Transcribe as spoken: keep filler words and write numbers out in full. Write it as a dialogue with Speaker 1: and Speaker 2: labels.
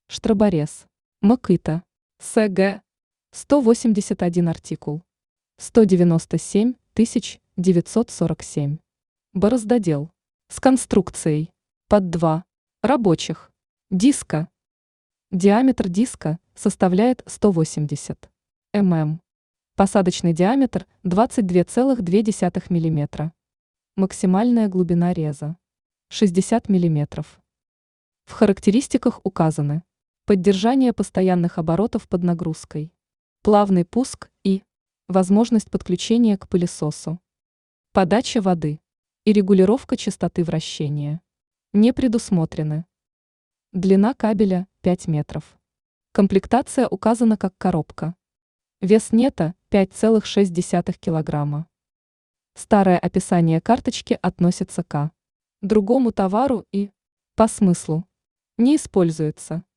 Speaker 1: Штроборез. Макыта. СГ. сто восемьдесят один артикул. сто девяносто семь тысяч девятьсот сорок семь. Бороздодел. С конструкцией. Под два. Рабочих. Диска. Диаметр диска составляет сто восемьдесят мм. Посадочный диаметр двадцать два целых две десятых миллиметра. Максимальная глубина реза шестьдесят миллиметров. В характеристиках указаны поддержание постоянных оборотов под нагрузкой, плавный пуск и возможность подключения к пылесосу, подача воды и регулировка частоты вращения не предусмотрены. Длина кабеля пять метров. Комплектация указана как коробка. Вес нета пять целых шесть десятых килограмма. Старое описание карточки относится к другому товару и по смыслу не используется.